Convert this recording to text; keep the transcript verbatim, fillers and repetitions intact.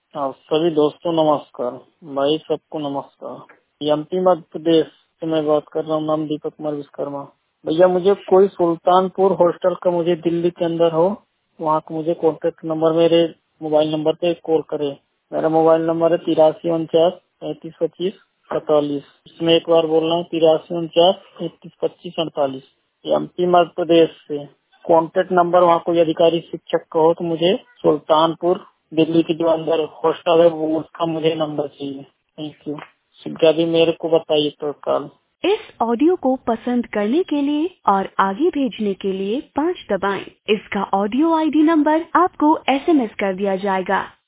आप सभी दोस्तों नमस्कार। भाई सबको नमस्कार। एमपी मध्य प्रदेश से मैं बात कर रहा हूँ। नाम दीपक कुमार विश्वकर्मा। भैया मुझे कोई सुल्तानपुर हॉस्टल का मुझे दिल्ली के अंदर हो, वहाँ का मुझे कॉन्टेक्ट नंबर मेरे मोबाइल नंबर पे कॉल करे। मेरा मोबाइल नंबर है तिरासी उनचास पैंतीस पच्चीस सैतालीस। इसमें एक बार बोल रहा हूँ, तिरासी उनचास पैंतीस पच्चीस अड़तालीस। एमपी मध्य प्रदेश से कॉन्टेक्ट नंबर वहाँ कोई अधिकारी शिक्षक का हो तो मुझे सुल्तानपुर दिल्ली की जो अंदर हॉस्टल है वो उसका मुझे नंबर चाहिए। Thank you. शिक्षा भी मेरे को बताइए तत्काल। इस ऑडियो को पसंद करने के लिए और आगे भेजने के लिए पाँच दबाएं। इसका ऑडियो आईडी नंबर आपको एसएमएस कर दिया जाएगा।